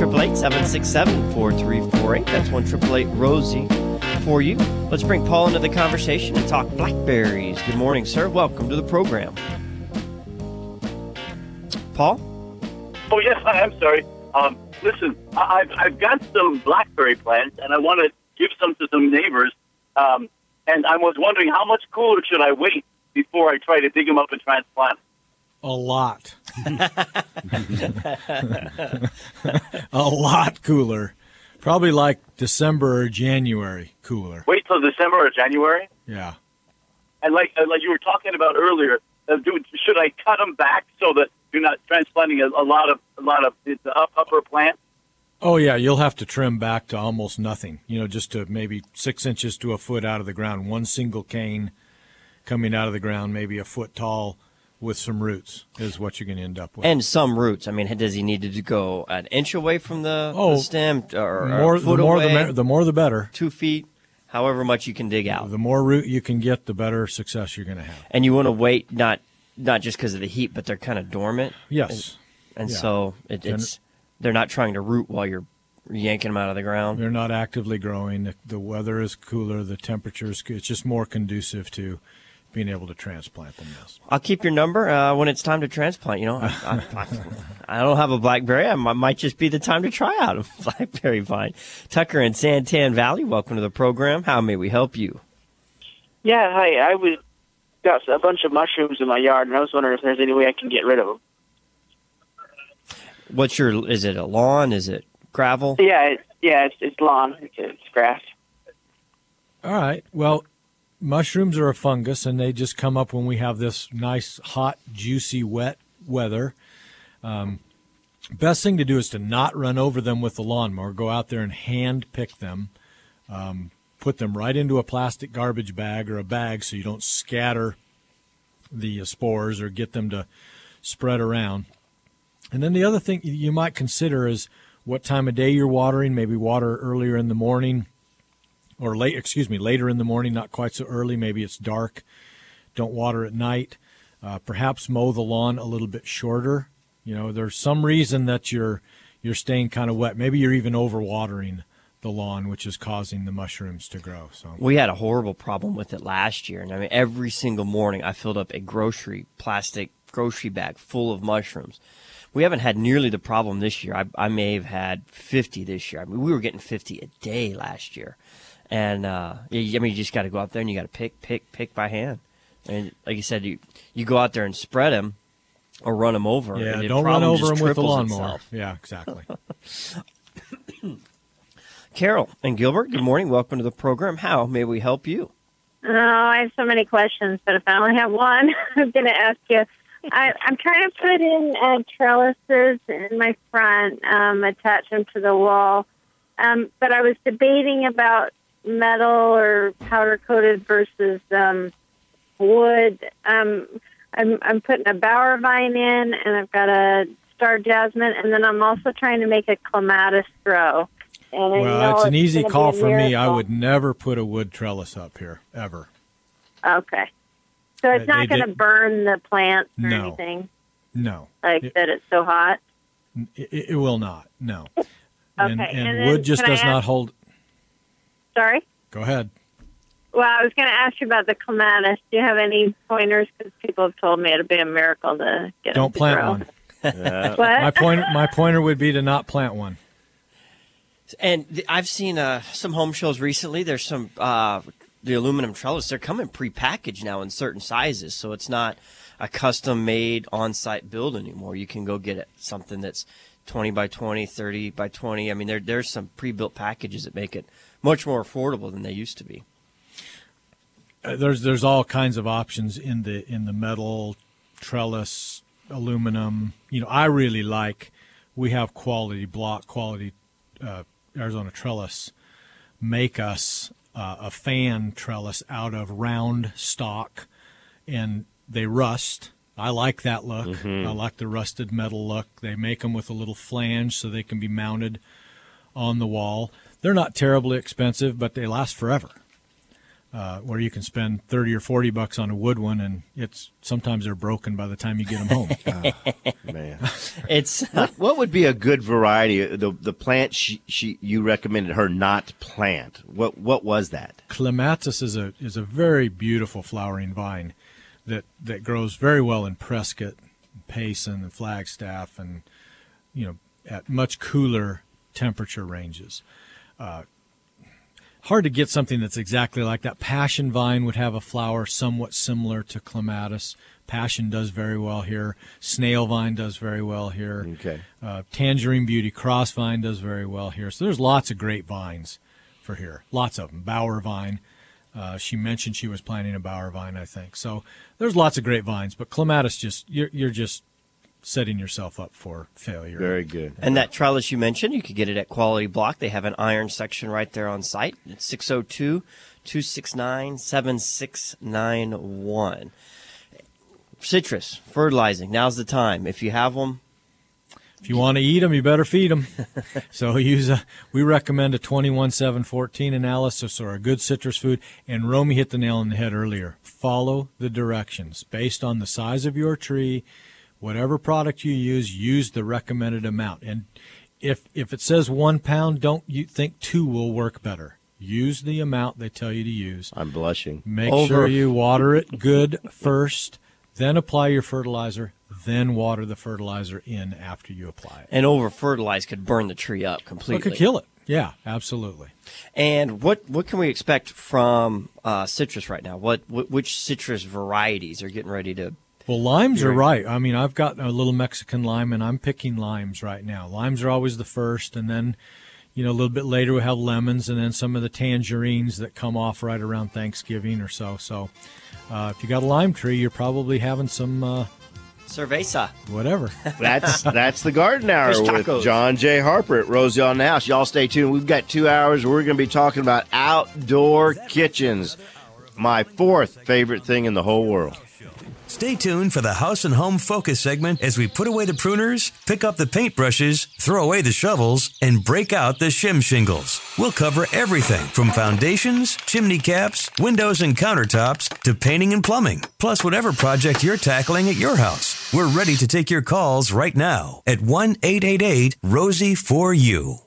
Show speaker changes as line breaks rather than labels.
1-888-767-4348. That's 1-888-ROSIE for you. Let's bring Paul into the conversation and talk blackberries. Good morning, sir. Welcome to the program. Paul?
Oh, yes. Hi, I'm sorry. Listen, I've got some blackberry plants, and I want to give some to some neighbors. And I was wondering, how much cooler should I wait before I try to dig them up and transplant?
A lot. A lot cooler. Probably like December or January cooler.
Wait till December or January?
Yeah.
And like you were talking about earlier, should I cut them back so that you're not transplanting a lot of the upper plant?
Oh, yeah, you'll have to trim back to almost nothing, just to maybe 6 inches to a foot out of the ground. One single cane coming out of the ground, maybe a foot tall with some roots is what you're going to end up with.
And some roots. I mean, does he need to go an inch away from the stem or a foot away?
The more the better.
2 feet, however much you can dig out.
The more root you can get, the better success you're going to have.
And you want to wait not just because of the heat, but they're kind of dormant.
Yes.
And so they're not trying to root while you're yanking them out of the ground.
They're not actively growing. The weather is cooler. The temperature is good. It's just more conducive to being able to transplant them. Yes.
I'll keep your number when it's time to transplant. I don't have a blackberry. I might just be the time to try out a blackberry vine. Tucker in Santan Valley, welcome to the program. How may we help you?
Yeah, hi. I got a bunch of mushrooms in my yard, and I was wondering if there's any way I can get rid of them.
Is it a lawn? Is it gravel?
Yeah, it's lawn. It's grass.
All right. Well, mushrooms are a fungus, and they just come up when we have this nice, hot, juicy, wet weather. Best thing to do is to not run over them with the lawnmower. Go out there and hand pick them. Put them right into a plastic garbage bag or a bag so you don't scatter the spores or get them to spread around. And then the other thing you might consider is what time of day you're watering. Maybe water earlier in the morning or later in the morning, not quite so early. Maybe it's dark. Don't water at night. Perhaps mow the lawn a little bit shorter. There's some reason that you're staying kind of wet. Maybe you're even overwatering the lawn, which is causing the mushrooms to grow. So
we had a horrible problem with it last year. And I mean, every single morning I filled up a plastic grocery bag full of mushrooms. We haven't had nearly the problem this year. I may have had 50 this year. I mean, we were getting 50 a day last year. And, you just got to go out there and you got to pick by hand. And like you said, you go out there and spread them or run them over.
Yeah,
and
don't run over them with the lawnmower.
Itself.
Yeah, exactly.
Carol and Gilbert, good morning. Welcome to the program. How may we help you?
Oh, I have so many questions, but if I only have one, I'm going to ask you. I'm trying to put in trellises in my front, attach them to the wall. But I was debating about metal or powder-coated versus wood. I'm putting a bower vine in, and I've got a star jasmine, and then I'm also trying to make a clematis grow.
Well, it's an easy call for me. I would never put a wood trellis up here, ever.
Okay. So it's not going to burn the plants or
No.
anything?
No.
That it's so hot?
It will not, no.
Okay.
And wood just does not hold.
Sorry?
Go ahead.
Well, I was going to ask you about the clematis. Do you have any pointers? Because people have told me it'd be a miracle to get
Don't
them to
plant
grow.
one.
What?
My pointer would be to not plant one.
And I've seen some home shows recently. There's some the aluminum trellis. They're coming prepackaged now in certain sizes, so it's not a custom-made on-site build anymore. You can go get something that's 20 by 20, 30 by 20. I mean, there's some pre-built packages that make it much more affordable than they used to be.
There's all kinds of options in the metal trellis, aluminum. I really like. We have quality Arizona Trellis make us a fan trellis out of round stock, and they rust. I like that look.
Mm-hmm.
I like the rusted metal look. They make them with a little flange so they can be mounted on the wall. They're not terribly expensive, but they last forever. where you can spend $30 or $40 on a wood one, and sometimes they're broken by the time you get them home.
Man,
It's
what would be a good variety? The plant you recommended her not plant. What was that?
Clematis is a very beautiful flowering vine that grows very well in Prescott, Payson, and Flagstaff, and at much cooler temperature ranges. Hard to get something that's exactly like that. Passion vine would have a flower somewhat similar to clematis. Passion does very well here. Snail vine does very well here.
Okay.
Tangerine beauty cross vine does very well here. So there's lots of great vines for here. Lots of them. Bower vine. She mentioned she was planting a bower vine, I think. So there's lots of great vines, but clematis you're just setting yourself up for failure.
Very good.
And that trellis you mentioned, you could get it at Quality Block. They have an iron section right there on site. It's 602-269-7691. Citrus, fertilizing. Now's the time. If you have them.
If you want to eat them, you better feed them. So we recommend a 21-7-14 analysis or a good citrus food. And Romy hit the nail on the head earlier. Follow the directions. Based on the size of your tree, whatever product you use the recommended amount. And if it says 1 pound, don't you think 2 will work better. Use the amount they tell you to use.
I'm blushing.
Make sure you water it good first, then apply your fertilizer, then water the fertilizer in after you apply it.
And over-fertilize could burn the tree up completely.
It could kill it. Yeah, absolutely.
And what can we expect from citrus right now? Which citrus varieties are getting ready to...
Well, limes are right. I mean, I've got a little Mexican lime, and I'm picking limes right now. Limes are always the first, and then, a little bit later we have lemons, and then some of the tangerines that come off right around Thanksgiving or so. So if you got a lime tree, you're probably having some...
Cerveza.
Whatever.
That's the Garden Hour
Fish
with
tacos.
John J. Harper at Rosie on the House. Y'all stay tuned. We've got 2 hours. We're going to be talking about outdoor kitchens. My 4th favorite thing in the whole world.
Stay tuned for the House and Home Focus segment as we put away the pruners, pick up the paintbrushes, throw away the shovels, and break out the shim shingles. We'll cover everything from foundations, chimney caps, windows and countertops, to painting and plumbing, plus whatever project you're tackling at your house. We're ready to take your calls right now at 1-888-ROSIE4U.